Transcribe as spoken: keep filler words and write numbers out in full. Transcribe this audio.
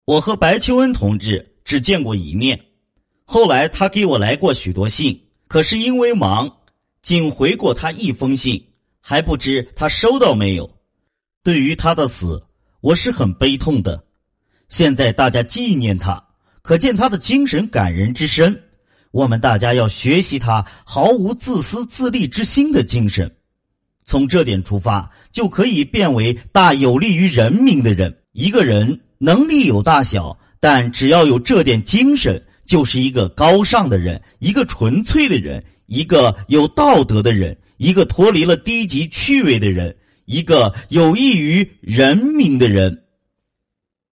我和白求恩同志只见过一面，后来他给我来过许多信，可是因为忙，仅回过他一封信，还不知他收到没有。对于他的死，我是很悲痛的。现在大家纪念他，可见他的精神感人之深，我们大家要学习他毫无自私自利之心的精神。从这点出发，就可以变为大有利于人民的人。一个人能力有大小，但只要有这点精神，就是一个高尚的人，一个纯粹的人，一个有道德的人，一个脱离了低级趣味的人，一个有益于人民的人。